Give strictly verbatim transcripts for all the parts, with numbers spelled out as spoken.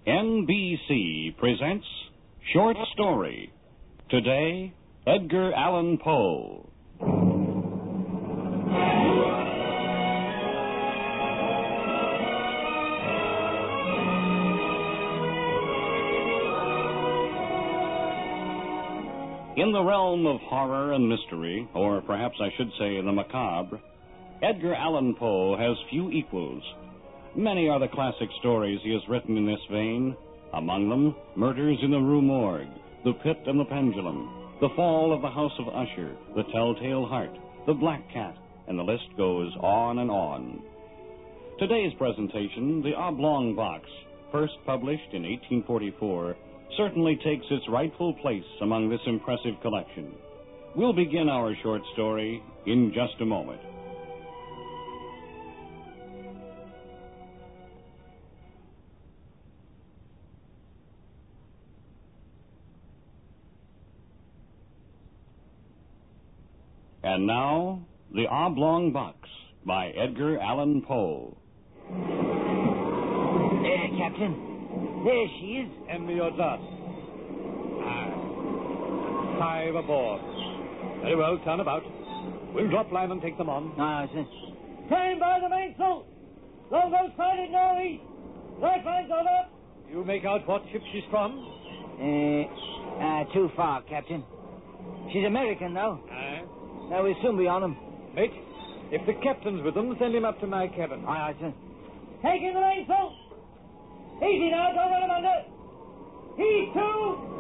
N B C presents Short Story. Today, Edgar Allan Poe. In the realm of horror and mystery, or perhaps I should say the macabre, Edgar Allan Poe has few equals. Many are the classic stories he has written in this vein. Among them, Murders in the Rue Morgue, The Pit and the Pendulum, The Fall of the House of Usher, The Telltale Heart, The Black Cat, and the list goes on and on. Today's presentation, The Oblong Box, first published in eighteen forty-four, certainly takes its rightful place among this impressive collection. We'll begin our short story in just a moment. And now, The Oblong Box by Edgar Allan Poe. There, Captain. There she is. Hand me your dust. Aye. Five aboard. Very well, turn about. We'll drop line and take them on. Ah, sir. Time by the mainsail. Longboat sighted northeast. Lifelines on up. You make out what ship she's from? Uh, uh, too far, Captain. She's American, though. Aye. Now we'll soon be on them. Mate, if the captain's with them, send him up to my cabin. Aye, aye, sir. Taking the mainsail. Easy now, don't run him under. Heave to.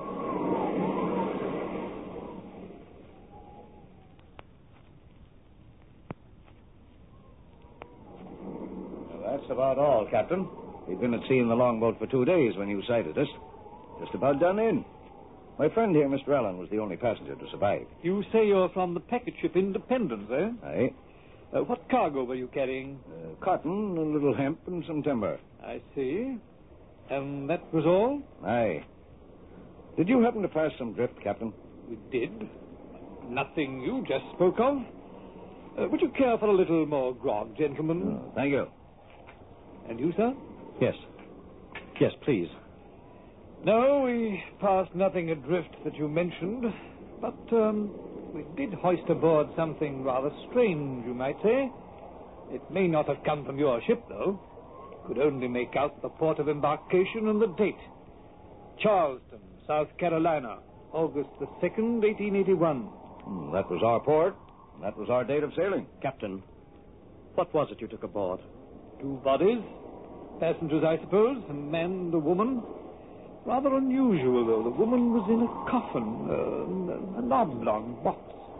Well, that's about all, Captain. We'd been at sea in the longboat for two days when you sighted us. Just about done in. My friend here, Mister Allen, was the only passenger to survive. You say you're from the packet ship Independence, eh? Aye. Uh, what cargo were you carrying? Uh, cotton, a little hemp, and some timber. I see. And that was all? Aye. Did you happen to pass some drift, Captain? We did. Nothing you just spoke of. Uh, would you care for a little more grog, gentlemen? Oh, thank you. And you, sir? Yes. Yes, please. No, we passed nothing adrift that you mentioned, but um, we did hoist aboard something rather strange, you might say. It may not have come from your ship, though. Could only make out the port of embarkation and the date. Charleston, South Carolina, August the second, eighteen eighty-one. Hmm, that was our port. That was our date of sailing. Captain, what was it you took aboard? Two bodies. Passengers, I suppose, a man and a woman. Rather unusual, though. The woman was in a coffin, uh, an oblong box.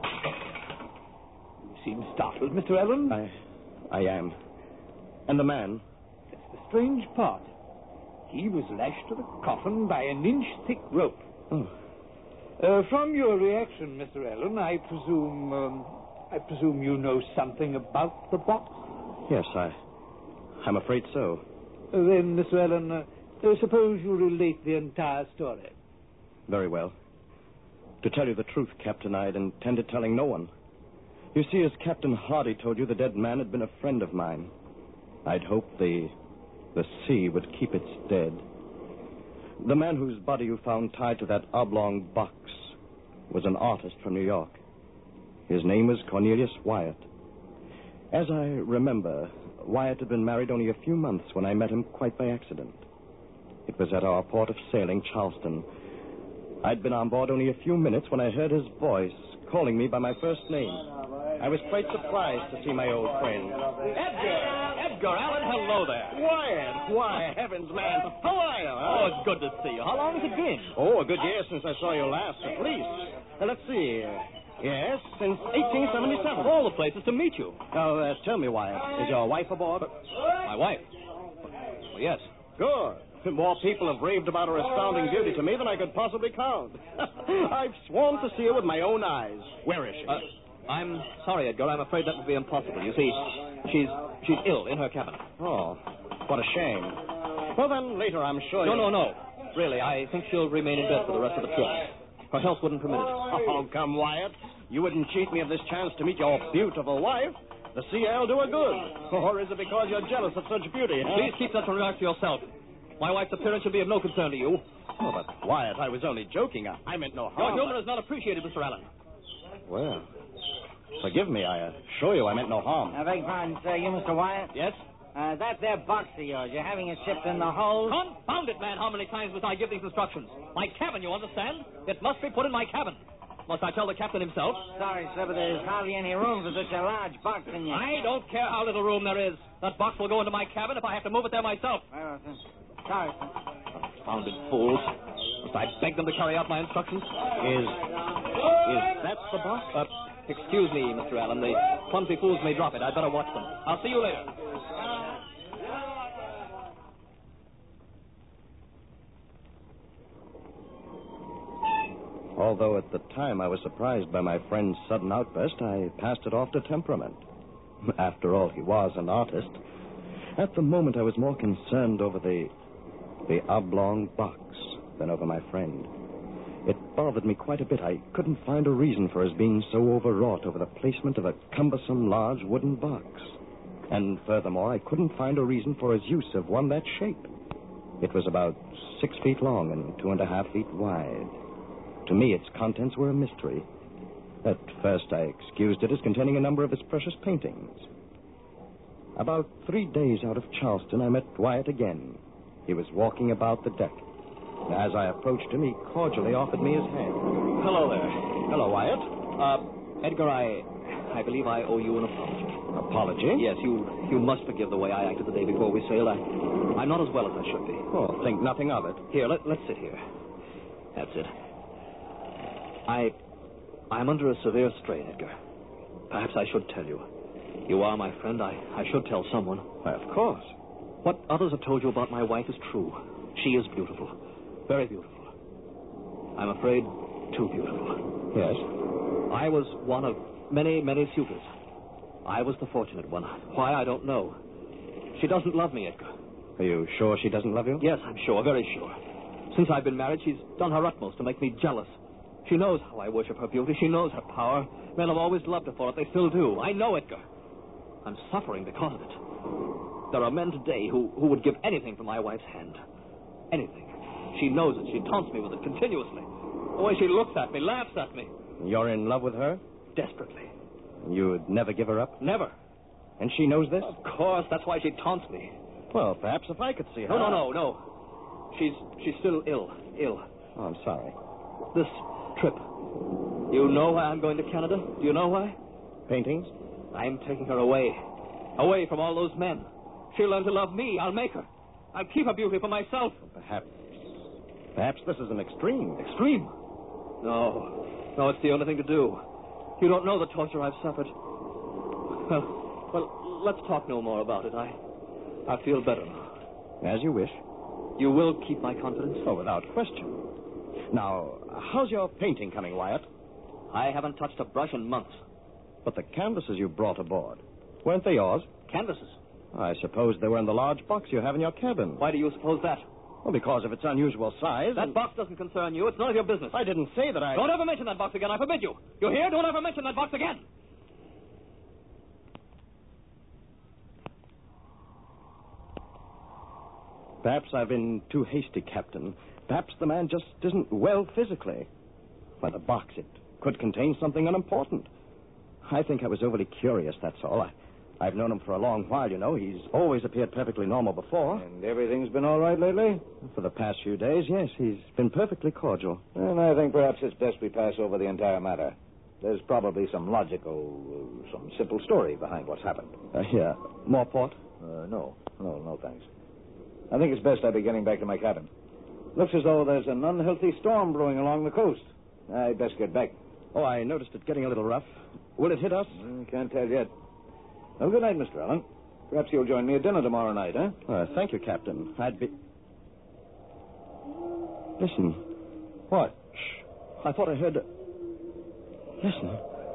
You seem startled, Mister Allen. I... I am. And the man? That's the strange part. He was lashed to the coffin by an inch-thick rope. Oh. Uh, from your reaction, Mister Allen, I presume... Um, I presume you know something about the box? Yes, I... I'm afraid so. Uh, then, Mister Allen... Uh, Uh, suppose you relate the entire story. Very well. To tell you the truth, Captain, I had intended telling no one. You see, as Captain Hardy told you, the dead man had been a friend of mine. I'd hoped the... the sea would keep its dead. The man whose body you found tied to that oblong box was an artist from New York. His name was Cornelius Wyatt. As I remember, Wyatt had been married only a few months when I met him quite by accident. It was at our port of sailing, Charleston. I'd been on board only a few minutes when I heard his voice calling me by my first name. I was quite surprised to see my old friend. Edgar! Edgar Allan, hello there. Wyatt! Why, heavens, man. How are you? Huh? Oh, it's good to see you. How long has it been? Oh, a good year since I saw you last, at least. Uh, let's see. Yes, since eighteen seventy-seven. All the places to meet you. Now, uh, tell me, Wyatt, is your wife aboard? My wife? Well, yes. Good. More people have raved about her astounding beauty to me than I could possibly count. I've sworn to see her with my own eyes. Where is she? Uh, I'm sorry, Edgar. I'm afraid that would be impossible. You see, she's she's ill in her cabin. Oh, what a shame. Well, then, later, I'm sure No, you... no, no. Really, I think she'll remain in bed for the rest of the trip. Her health wouldn't permit it. Oh, come, Wyatt. You wouldn't cheat me of this chance to meet your beautiful wife. The sea air'll do her good. Or is it because you're jealous of such beauty, huh? Please keep such remarks to yourself. My wife's appearance should be of no concern to you. Oh, but Wyatt, I was only joking. I, I meant no Your harm. humor is not appreciated, Mister Allen. Well, forgive me. I assure you I meant no harm. I beg your pardon, sir. You, Mister Wyatt? Yes? Uh, that there box of yours, you're having it shipped in the hold? Confound it, man. How many times must I give these instructions? My cabin, you understand? It must be put in my cabin. Must I tell the captain himself? Sorry, sir, but there's hardly any room for such a large box in your... I don't care how little room there is. That box will go into my cabin if I have to move it there myself. Well, sir. Sorry, sir. Confounded fools. Must I beg them to carry out my instructions? Is... is that the box? Uh, excuse me, Mister Allen. The clumsy fools may drop it. I'd better watch them. I'll see you later. Although at the time I was surprised by my friend's sudden outburst, I passed it off to temperament. After all, he was an artist. At the moment, I was more concerned over the the oblong box than over my friend. It bothered me quite a bit. I couldn't find a reason for his being so overwrought over the placement of a cumbersome large wooden box. And furthermore, I couldn't find a reason for his use of one that shape. It was about six feet long and two and a half feet wide. To me, its contents were a mystery. At first, I excused it as containing a number of his precious paintings. About three days out of Charleston, I met Wyatt again. He was walking about the deck. As I approached him, he cordially offered me his hand. Hello there. Hello, Wyatt. Uh, Edgar, I... I believe I owe you an apology. Apology? Yes, you you must forgive the way I acted the day before we sailed. I, I'm not as well as I should be. Oh, think nothing of it. Here, let, let's sit here. That's it. I... I'm under a severe strain, Edgar. Perhaps I should tell you. You are my friend. I, I should tell someone. Why, of course. What others have told you about my wife is true. She is beautiful. Very beautiful. I'm afraid too beautiful. Yes? I was one of many, many suitors. I was the fortunate one. Why, I don't know. She doesn't love me, Edgar. Are you sure she doesn't love you? Yes, I'm sure, very sure. Since I've been married, she's done her utmost to make me jealous. She knows how I worship her beauty. She knows her power. Men have always loved her for it. They still do. I know, Edgar. I'm suffering because of it. There are men today who, who would give anything for my wife's hand. Anything. She knows it. She taunts me with it continuously. The way she looks at me, laughs at me. You're in love with her? Desperately. You'd never give her up? Never. And she knows this? Of course. That's why she taunts me. Well, perhaps if I could see her. No, no, no, no. She's she's still ill. Ill. Oh, I'm sorry. This trip. You know why I'm going to Canada? Do you know why? Paintings? I'm taking her away. Away from all those men. She'll learn to love me. I'll make her. I'll keep her beauty for myself. Perhaps. Perhaps this is an extreme. Extreme? No. No, it's the only thing to do. You don't know the torture I've suffered. Well, well, let's talk no more about it. I, I feel better now. As you wish. You will keep my confidence? Oh, without question. Now, how's your painting coming, Wyatt? I haven't touched a brush in months. But the canvases you brought aboard, weren't they yours? Canvases? I suppose they were in the large box you have in your cabin. Why do you suppose that? Well, because of its unusual size. That and... box doesn't concern you. It's none of your business. I didn't say that I... Don't ever mention that box again. I forbid you. You hear? Don't ever mention that box again. Perhaps I've been too hasty, Captain. Perhaps the man just isn't well physically. Why, the box, it could contain something unimportant. I think I was overly curious, that's all. I, I've known him for a long while, you know. He's always appeared perfectly normal before. And everything's been all right lately? For the past few days, yes. He's been perfectly cordial. And I think perhaps it's best we pass over the entire matter. There's probably some logical, uh, some simple story behind what's happened. Uh, here, more port? Uh, no. No, no, thanks. I think it's best I be getting back to my cabin. Looks as though there's an unhealthy storm brewing along the coast. I'd best get back. Oh, I noticed it getting a little rough. Will it hit us? I can't tell yet. Well, good night, Mister Allen. Perhaps you'll join me at dinner tomorrow night, huh? Uh, thank you, Captain. I'd be... Listen. What? Shh. I thought I heard... Listen.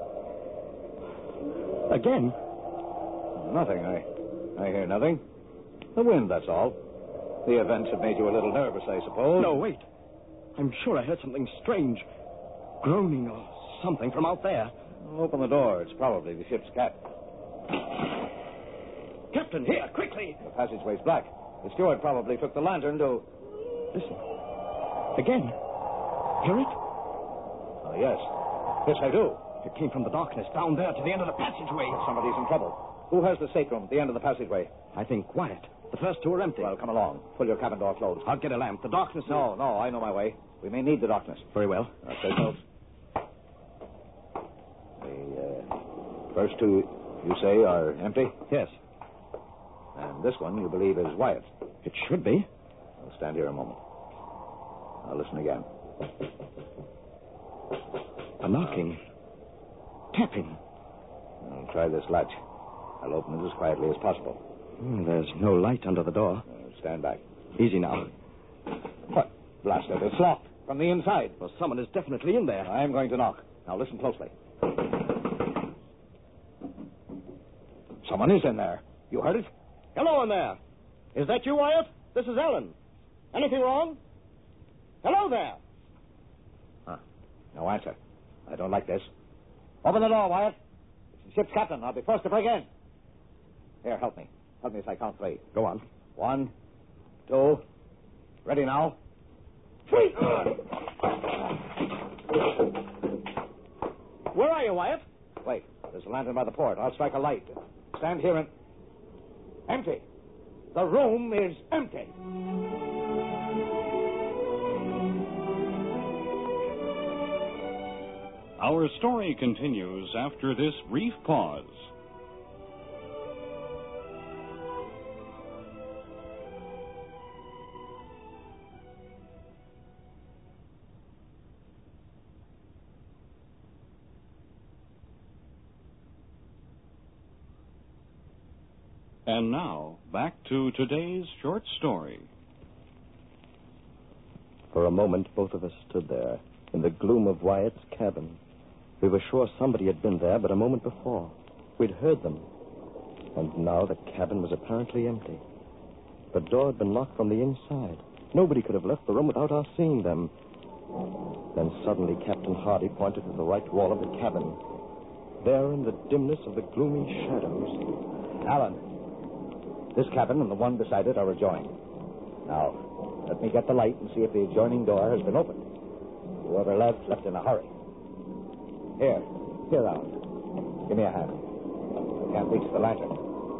Again. Nothing. I, I hear nothing. The wind, that's all. The events have made you a little nervous, I suppose. No, wait. I'm sure I heard something strange. Groaning or something from out there. Open the door. It's probably the ship's cat. Captain, here, quickly. The passageway's black. The steward probably took the lantern to... Listen. Again. Hear it? Oh, yes. Yes, I do. It came from the darkness down there to the end of the passageway. Somebody's in trouble. Who has the stateroom at the end of the passageway? I think Wyatt. The first two are empty. Well, come along. Pull your cabin door closed. I'll get a lamp. The darkness is... No, no, I know my way. We may need the darkness. Very well. Okay, folks. The uh, first two, you say, are empty? Yes. And this one, you believe, is Wyatt. It should be. I'll stand here a moment. I'll listen again. A knocking. Tapping. I'll try this latch. I'll open it as quietly as possible. Hmm, there's no light under the door. Uh, stand back. Easy now. What? Blast it. It's locked from the inside. Well, someone is definitely in there. I'm going to knock. Now listen closely. Someone is in there. You heard it? Hello in there. Is that you, Wyatt? This is Ellen. Anything wrong? Hello there. Huh. No answer. I don't like this. Open the door, Wyatt. It's the ship's captain. I'll be first to break in. Here, help me. Help me as I count three. Go on. One, two. Ready now? Three. Where are you, Wyatt? Wait. There's a lantern by the port. I'll strike a light. Stand here and... Empty. The room is empty. Our story continues after this brief pause. And now, back to today's short story. For a moment, both of us stood there, in the gloom of Wyatt's cabin. We were sure somebody had been there but a moment before. We'd heard them. And now the cabin was apparently empty. The door had been locked from the inside. Nobody could have left the room without our seeing them. Then suddenly Captain Hardy pointed to the right wall of the cabin. There in the dimness of the gloomy shadows... Alan, this cabin and the one beside it are adjoined. Now, let me get the light and see if the adjoining door has been opened. Whoever left, left in a hurry. Here. Here, Alan. Give me a hand. I can't reach the lantern.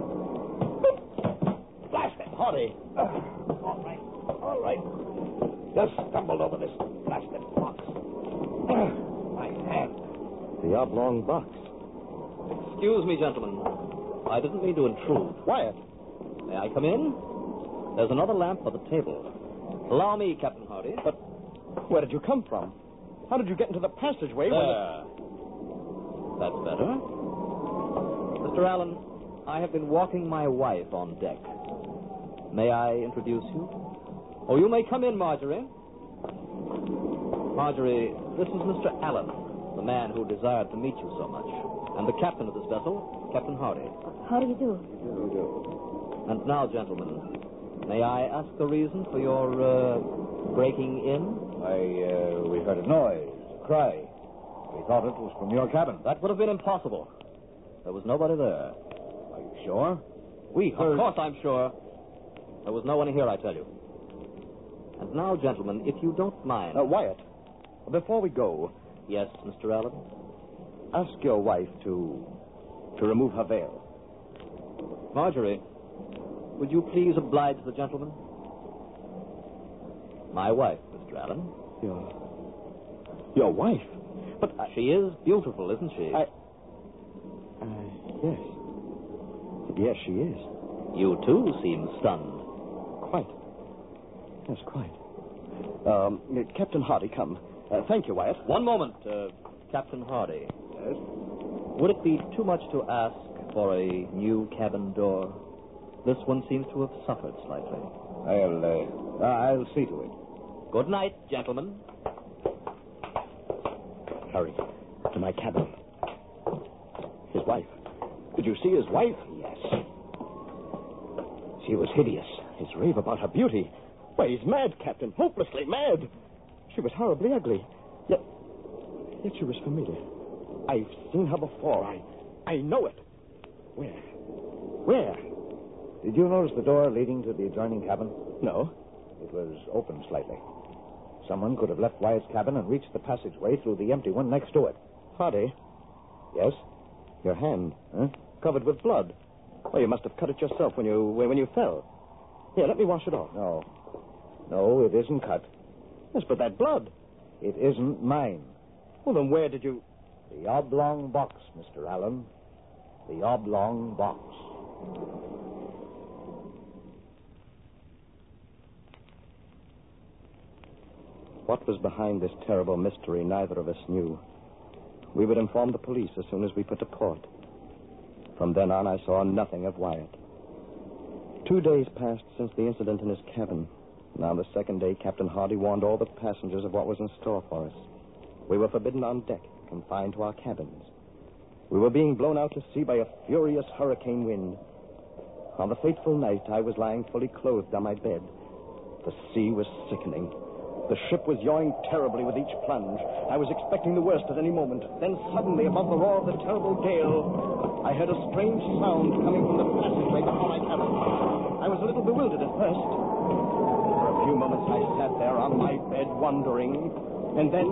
Blast it, Hardy. Uh, all right. All right. Just stumbled over this blasted box. Uh, my hand. The oblong box. Excuse me, gentlemen. I didn't mean to intrude. Wyatt. May I come in? There's another lamp for the table. Allow me, Captain Hardy. But where did you come from? How did you get into the passageway? There. When the... That's better. Mister Allen, I have been walking my wife on deck. May I introduce you? Oh, you may come in, Marjorie. Marjorie, this is Mister Allen, the man who desired to meet you so much, and the captain of this vessel, Captain Hardy. How do you do? You do. And now, gentlemen, may I ask the reason for your uh, breaking in? I, uh, we heard a noise, a cry. We thought it was from your cabin. That would have been impossible. There was nobody there. Are you sure? We heard... Of course I'm sure. There was no one here, I tell you. And now, gentlemen, if you don't mind... Uh, Wyatt, before we go... Yes, Mister Allen? Ask your wife to... to remove her veil. Marjorie, would you please oblige the gentleman? My wife, Mister Allen. Your... your wife? But I... She is beautiful, isn't she? I... Uh, yes. Yes, she is. You, too, seem stunned. Quite. Yes, quite. Um, Captain Hardy, come. Uh, thank you, Wyatt. One moment, uh, Captain Hardy. Yes? Would it be too much to ask for a new cabin door? This one seems to have suffered slightly. I'll, uh, I'll see to it. Good night, gentlemen. Hurry. To my cabin. His wife. Did you see his wife? Yes. She was hideous. His rave about her beauty. Why, he's mad, Captain. Hopelessly mad. She was horribly ugly. Yet, yet she was familiar. I've seen her before. I, I know it. Where? Where? Did you notice the door leading to the adjoining cabin? No. It was open slightly. Someone could have left Wyatt's cabin and reached the passageway through the empty one next to it. Hardy, Yes? your hand, Huh? covered with blood. Well, you must have cut it yourself when you when you fell. Here, let me wash it off. No. No, it isn't cut. Yes, but that blood. It isn't mine. Well, then where did you... The oblong box, Mister Allen. The oblong box. What was behind this terrible mystery, neither of us knew. We would inform the police as soon as we put to port. From then on, I saw nothing of Wyatt. Two days passed since the incident in his cabin. Now, the second day, Captain Hardy warned all the passengers of what was in store for us. We were forbidden on deck, confined to our cabins. We were being blown out to sea by a furious hurricane wind. On the fateful night, I was lying fully clothed on my bed. The sea was sickening. The ship was yawing terribly with each plunge. I was expecting the worst at any moment. Then suddenly, above the roar of the terrible gale, I heard a strange sound coming from the passageway before my cabin. I was a little bewildered at first. For a few moments, I sat there on my bed, wondering. And then...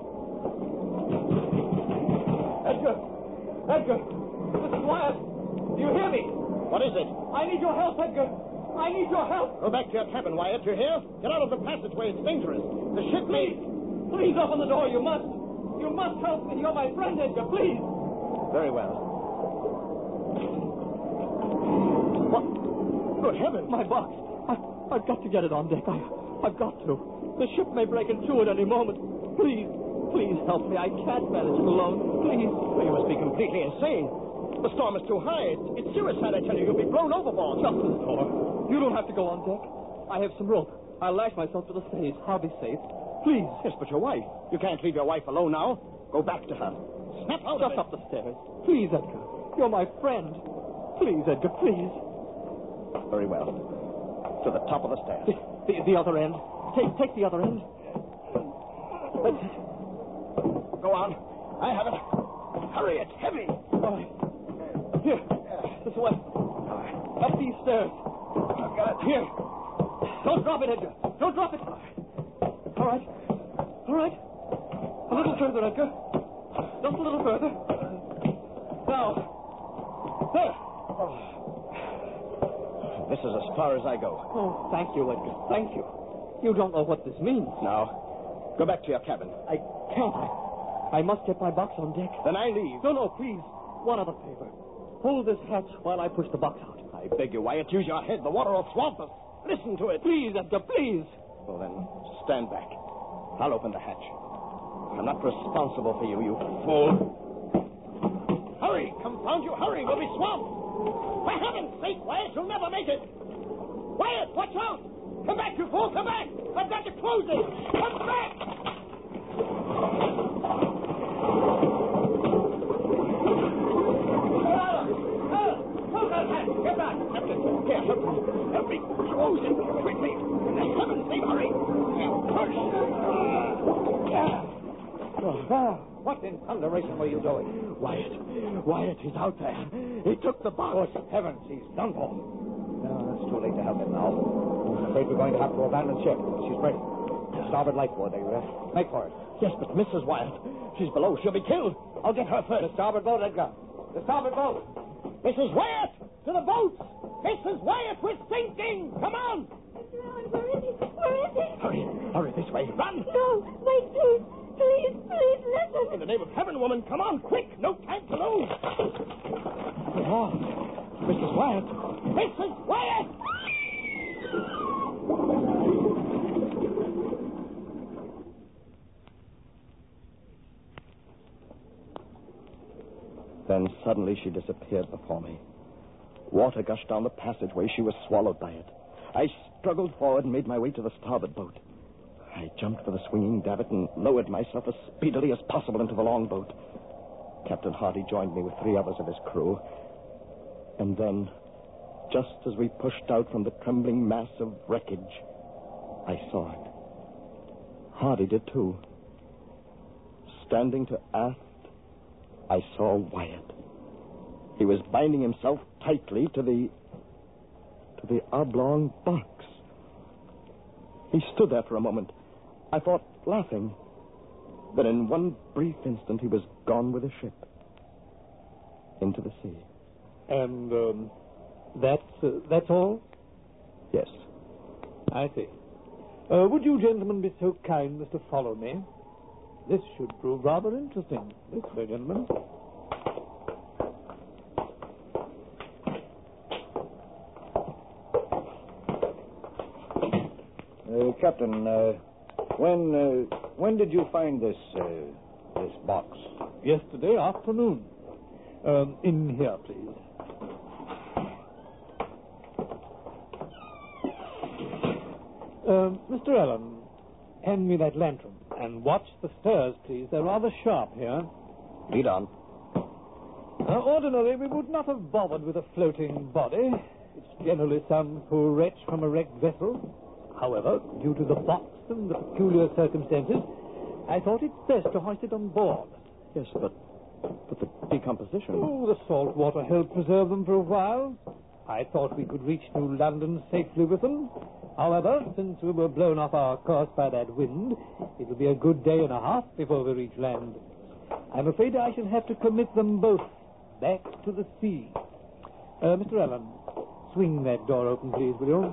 Edgar! Edgar! Mister Wyatt! Do you hear me? What is it? I need your help, Edgar! I need your help! Go back to your cabin, Wyatt. You hear? Get out of the passageway. It's dangerous. The ship may... Please! Please open the door. You must! You must help me. You're my friend, Edgar. Please! Very well. What? Good heavens. My box. I, I've got to get it on deck. I, I've got to. The ship may break in two at any moment. Please, please help me. I can't manage it alone. Please. Well, you must be completely insane. The storm is too high. It's, it's suicide, I tell you. You'll be blown overboard. Shut this door. You don't have to go on deck. I have some rope. I'll lash myself to the stage. I'll be safe. Please. Yes, but your wife. You can't leave your wife alone now. Go back to her. Snap out Just of it. up the stairs. Please, Edgar. You're my friend. Please, Edgar, please. Very well. To the top of the stairs. The, the, the other end. Take, take the other end. That's it. Go on. I have it. Hurry, it's heavy. All right. Here. This way. Up these stairs. I've got it. Here. Don't drop it, Edgar. Don't drop it. All right. All right. A little further, Edgar. Just a little further. Now. There. This is as far as I go. Oh, thank you, Edgar. Thank you. You don't know what this means. Now, go back to your cabin. I can't. I, I must get my box on deck. Then I leave. No, no, please. One other favor. Hold this hatch while I push the box out. I beg you, Wyatt, use your head. The water will swamp us. Listen to it. Please, Edgar, please. Well, then, stand back. I'll open the hatch. I'm not responsible for you, you fool. Hurry! Confound you, hurry! We'll be swamped! For heaven's sake, Wyatt, you'll never make it! Wyatt, watch out! Come back, you fool, come back! I've got to close it! Come back! Get back, Captain. Here, help me. Help me. Close it quickly. For heaven's sake, hurry. Push. Ah, what in thunderation were you doing? Wyatt. Wyatt, he's out there. He took the box. Good heavens, he's done for. No, it's too late to help him now. I'm afraid we're going to have to abandon ship. She's ready. Starboard light board, Edgar. Make for it. Yes, but Missus Wyatt, she's below. She'll be killed. I'll get her first. The starboard boat, Edgar. The starboard boat. Missus Wyatt, to the boats. Missus Wyatt, we're sinking. Come on. Mister Allen, where is he? Where is he? Hurry, hurry this way. Run. No, wait, please. Please, please, listen. In the name of heaven, woman, come on, quick. No time to lose. Oh, Missus Wyatt. Missus Wyatt! Then suddenly she disappeared before me. Water gushed down the passageway. She was swallowed by it. I struggled forward and made my way to the starboard boat. I jumped for the swinging davit and lowered myself as speedily as possible into the longboat. Captain Hardy joined me with three others of his crew. And then, just as we pushed out from the trembling mass of wreckage, I saw it. Hardy did too. Standing to aft, I saw Wyatt. He was binding himself tightly to the... to the oblong box. He stood there for a moment. I thought, laughing. Then in one brief instant, he was gone with the ship. Into the sea. And, um, that's, uh, that's all? Yes. I see. Uh, would you gentlemen be so kind as to follow me? This should prove rather interesting. This way, gentlemen. Uh, Captain, uh, when uh, when did you find this uh, this box? Yesterday afternoon. Um, in here, please. Uh, Mister Allen, hand me that lantern. And watch the stairs, please. They're rather sharp here. Lead on. Uh, ordinarily, we would not have bothered with a floating body. It's generally some poor wretch from a wrecked vessel. However, due to the box and the peculiar circumstances, I thought it best to hoist it on board. Yes, but, but the decomposition. Oh, the salt water helped preserve them for a while. I thought we could reach New London safely with them. However, since we were blown off our course by that wind, it will be a good day and a half before we reach land. I'm afraid I shall have to commit them both back to the sea. Uh, Mister Allen, swing that door open, please, will you?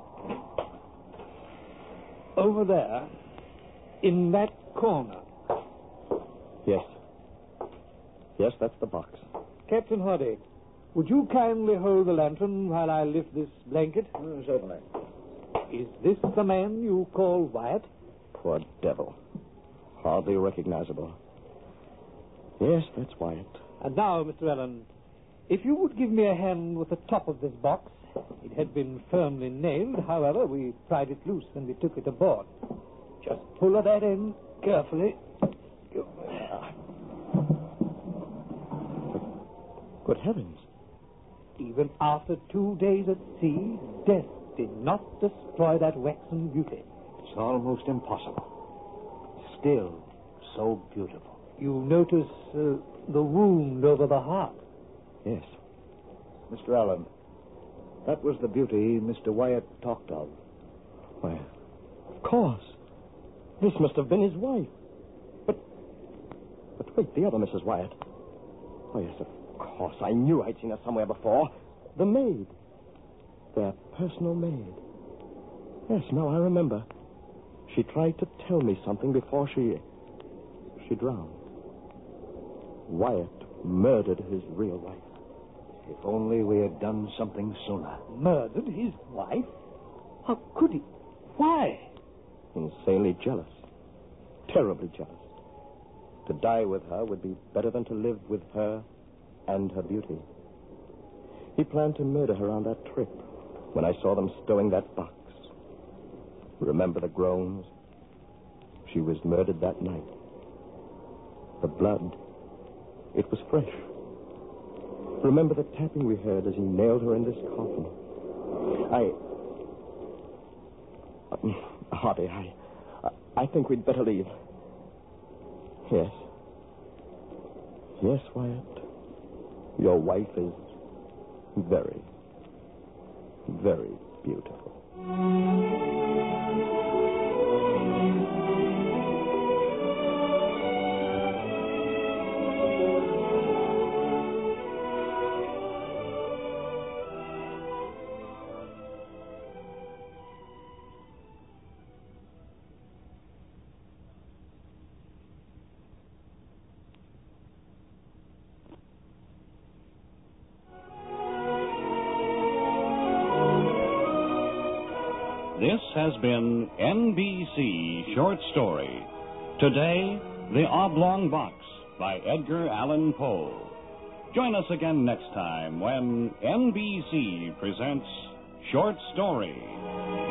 Over there, in that corner. Yes. Yes, that's the box. Captain Hardy, would you kindly hold the lantern while I lift this blanket? Uh, certainly. Is this the man you call Wyatt? Poor devil. Hardly recognizable. Yes, that's Wyatt. And now, Mister Allen, if you would give me a hand with the top of this box. It had been firmly nailed. However, we pried it loose when we took it aboard. Just pull at that end carefully. Good heavens. Even after two days at sea, death did not destroy that waxen beauty. It's almost impossible. Still so beautiful. You notice uh, the wound over the heart? Yes. Mister Allen, that was the beauty Mister Wyatt talked of. Why, of course. This must have been his wife. But, but wait, the other Missus Wyatt. Oh, yes, of course. I knew I'd seen her somewhere before. The maid. Their personal maid. Yes, now I remember. She tried to tell me something before she... she drowned. Wyatt murdered his real wife. If only we had done something sooner. Murdered his wife? How could he? Why? Insanely jealous. Terribly jealous. To die with her would be better than to live with her and her beauty. He planned to murder her on that trip when I saw them stowing that box. Remember the groans? She was murdered that night. The blood, it was fresh. Remember the tapping we heard as he nailed her in this coffin. I... Uh, Hardy, I... I think we'd better leave. Yes. Yes, Wyatt. Your wife is very, very beautiful. This has been N B C Short Story. Today, The Oblong Box by Edgar Allan Poe. Join us again next time when N B C presents Short Story.